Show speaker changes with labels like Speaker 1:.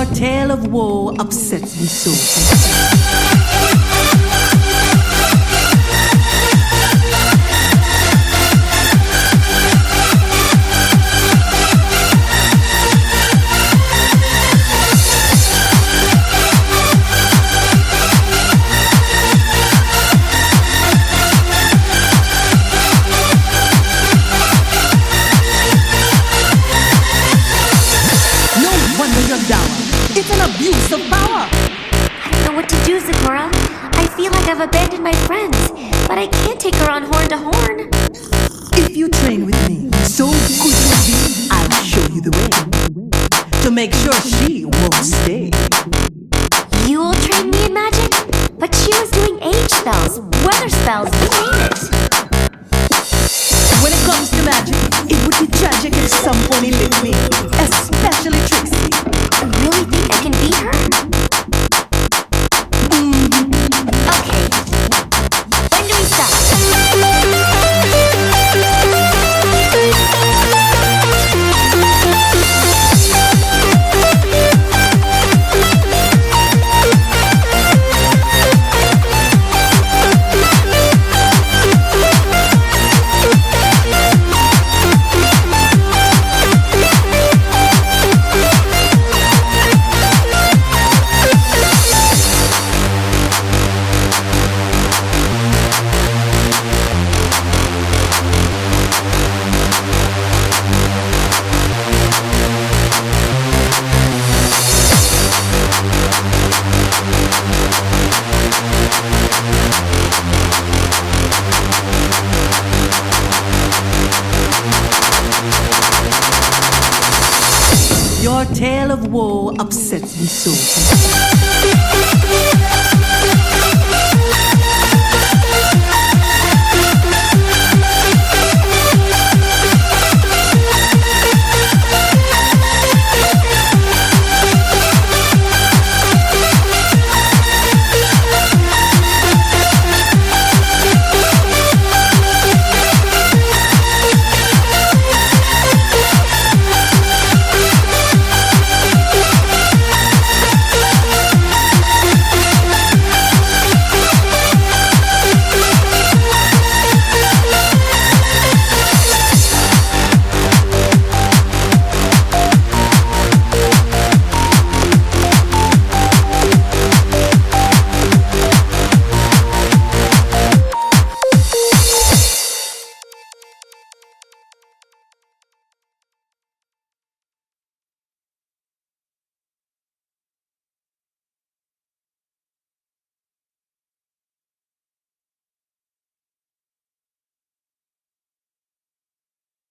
Speaker 1: Your tale of woe upsets me so. It's an abuse of power.
Speaker 2: I don't know what to do, Zecora. I feel like I've abandoned my friends, but I can't take her on horn to horn.
Speaker 1: If you train with me, so good will be, I'll show you the way to make sure she won't stay.
Speaker 2: You'll train me in magic? But she was doing age spells, weather spells, you name it.
Speaker 1: When it comes to magic, it would be tragic if some pony licked me, especially Trixie.
Speaker 2: You really think I can beat her? Okay. When do we start?
Speaker 1: Your tale of woe upsets me so.